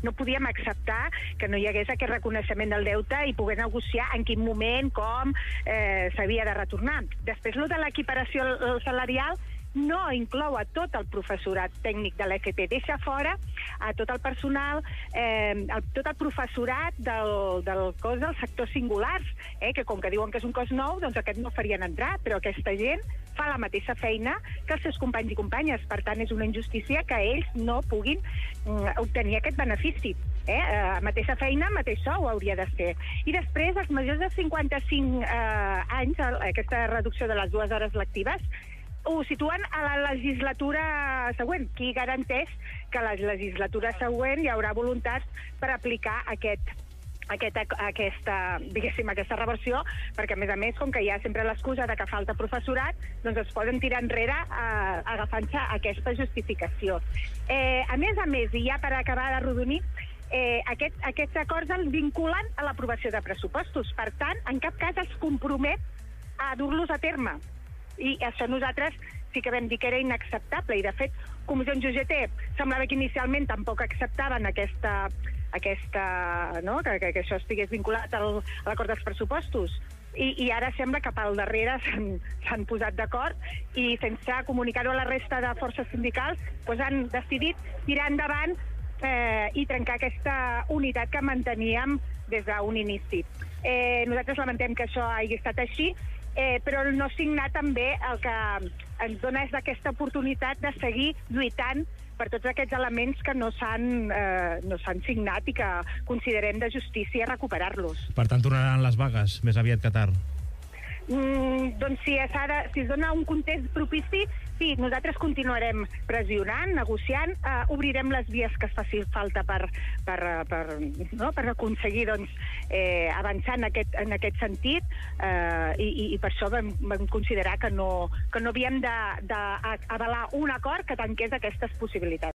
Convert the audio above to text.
no podíem acceptar que no hi hagués aquest reconeixement del deute i poder negociar en quin moment, com s'havia de retornar. Després, el de l'equiparació salarial no inclou a tot el professorat tècnic de l'EFP, deixa fora a tot el personal, tot el professorat del cos dels sectors singulars, que com que diuen que és un cos nou, doncs aquest no farien entrar, però aquesta gent fa la mateixa feina que els seus companys i companyes. Per tant, és una injustícia que ells no puguin obtenir aquest benefici. Mateixa feina, mateix sou hauria de ser. I després, els majors de 55 anys, aquesta reducció de les 2 hores lectives, ho situen a la legislatura següent. Qui garanteix que a la legislatura següent hi haurà voluntat per aplicar aquesta reversió, perquè a més, com que hi ha sempre l'excusa de que falta professorat, doncs es poden tirar enrere agafant-se aquesta justificació. A més, i ja per acabar d'arrodonir, aquests acords el vinculen a l'aprovació de pressupostos. Per tant, en cap cas es compromet a dur-los a terme. I això nosaltres sí que vam dir que era inacceptable, i de fet Comissions UGT semblava que inicialment tampoc acceptaven que això estigués vinculat a l'acord dels pressupostos, i ara sembla que pel darrere s'han posat d'acord i sense comunicar-ho a la resta de forces sindicals han decidit tirar endavant i trencar aquesta unitat que manteníem des d'un inici. Nosaltres lamentem que això hagi estat així, però no signar també el que ens dona és aquesta oportunitat de seguir lluitant per tots aquests elements que no s'han signat i que considerem de justícia recuperar-los. Per tant, tornaran les vagues més aviat que tard? Doncs si es dona un context propici, sí, nosaltres continuarem pressionant, negociant, obrirem les vies que es faci falta per aconseguir avançar en aquest sentit, i per això vam considerar que no havíem d'avalar un acord que tanqués aquestes possibilitats.